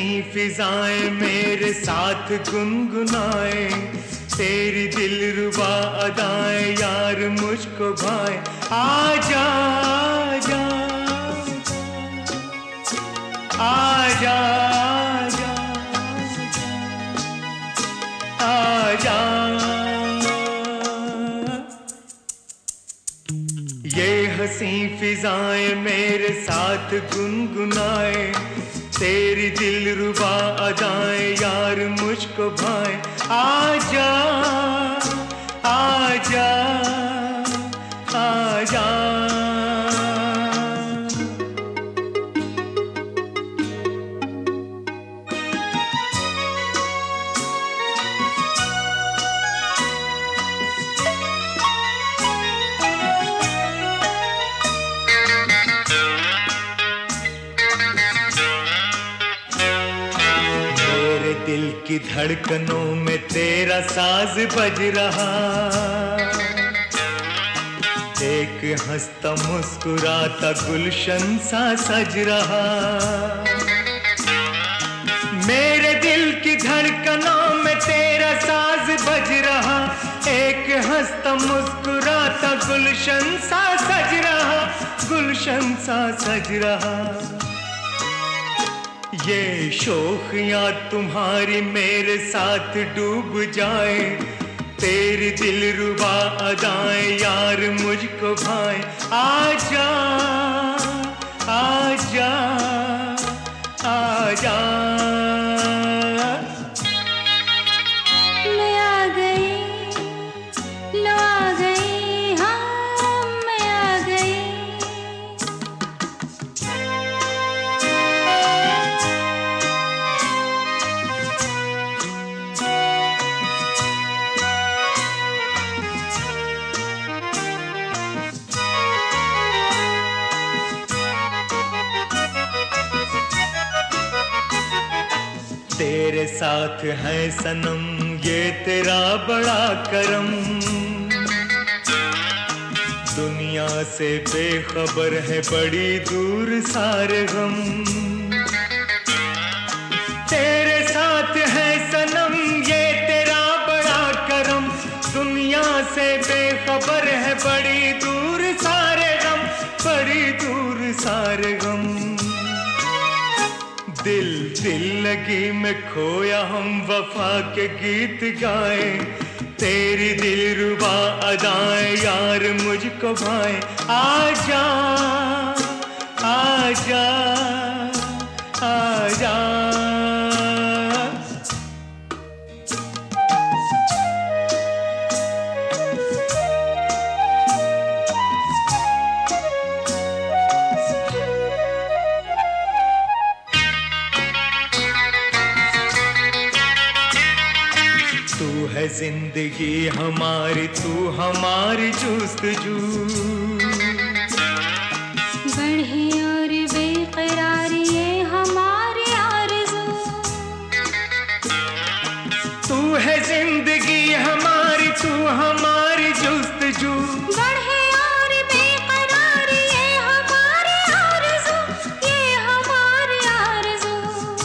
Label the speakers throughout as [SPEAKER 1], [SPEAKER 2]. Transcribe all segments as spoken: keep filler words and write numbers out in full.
[SPEAKER 1] हंसी फिजाएं मेरे साथ गुनगुनाए, तेरी दिलरुबा अदाएं यार मुझको भाए। आजा आजा आजा आजा, ये हंसी फिजाएं मेरे साथ गुनगुनाए, तेरी दिलरुबा अदाएं यार मुझको भाए। आजा आजा आजा, दिल की धड़कनों में तेरा साज बज रहा, एक हंसता मुस्कुराता गुलशन सा सज रहा। मेरे दिल की धड़कनों में तेरा साज बज रहा, एक हंसता मुस्कुराता गुलशन सा सज रहा, गुलशन सा सज रहा। ये शोखियाँ तुम्हारी मेरे साथ डूब जाए, तेरी दिलरुबा अदाएं यार मुझको भाए। आजा आजा आजा,
[SPEAKER 2] मैं आ गई, लो आ गई, हाँ मैं आ गई।
[SPEAKER 1] तेरे साथ है सनम ये तेरा बड़ा करम, दुनिया से बेखबर है बड़ी दूर सारे गम। तेरे साथ है सनम ये तेरा बड़ा करम, दुनिया से बेखबर है बड़ी दूर सारे गम, बड़ी दूर सारे गम। दिल दिल लगी में खोया हम वफा के गीत गाए, तेरी दिलरुबा अदाएं यार मुझको भाए। आजा आजा आजा, तू है जिंदगी हमारी, तू हमारी जुस्तजू।
[SPEAKER 2] बढ़े और बेकरारी ये हमारी आरज़ू,
[SPEAKER 1] तू है जिंदगी हमारी, तू हमारी जुस्तजू।
[SPEAKER 2] बढ़े और बेकरारी ये हमारी आरज़ू, ये हमारी आरज़ू।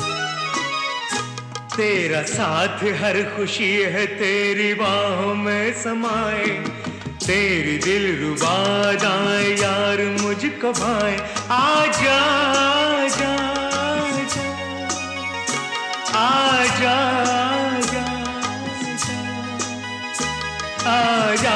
[SPEAKER 1] तेरा साथ हर खुशी है तेरी बाहों में समाए, तेरी दिलरुबा अदाएं यार मुझको भाए। आजा आजा आजा आजा आजा,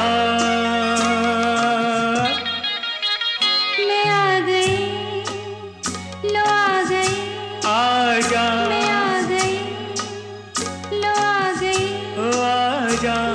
[SPEAKER 2] मैं आ गई, लो आ गई,
[SPEAKER 1] आजा
[SPEAKER 2] मैं आ गई, लो आ गई।
[SPEAKER 1] आजा।